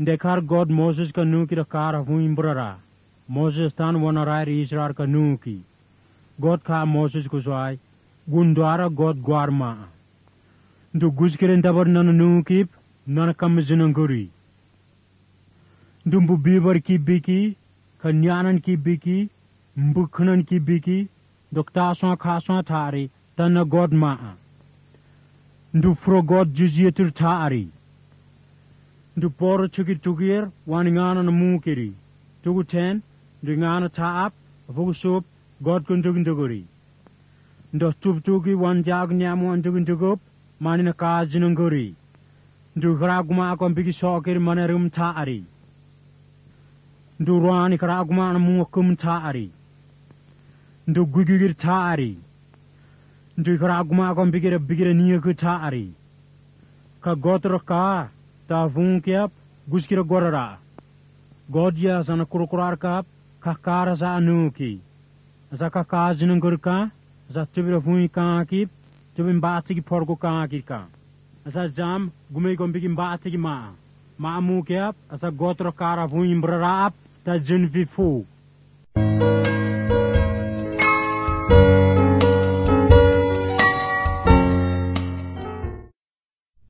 Dekar God Moses ka nu ki da kar hafu imbrara. Moses tan wanarai Israel ka nu ki. God ka Moses kuswai. Gundwara God gwarma. Ndu guskirin tabar nana nu kip. Nana kamzinanguri. Ndu bibar ki biki. Kanyanan ki biki. Mbukhanan ki biki. Doktaswa khaswa thari. Tana God maa. Ndu fro God jizyetur thari. Ndu poro chuki tukir. Waningana na mukiri. Tugu ten. Ndu ngana taap. Fugu sup. God kuntugintuguri. Ndu tuki wan jag nyamu antugintugup. Manina kazinanguri. Ndu karaguma akon biki sokir manerum thari. Ndu rani karaguma na mukum thari. Ndu gugigir thari. Ndu karaguma akon bikira niyaku thari. Ka gotra ka ta funkiap guskira gorara. Godya sana kurukurar kap kakara sa anuki. Asa kakazinangur ka asa tubira fungi kakip tubin baati ki porko kakip ka. Asa jam gumay gombiki baati ki maa. Maamu kiap asa gotra kara fungi mbraraap ta jinfi fu.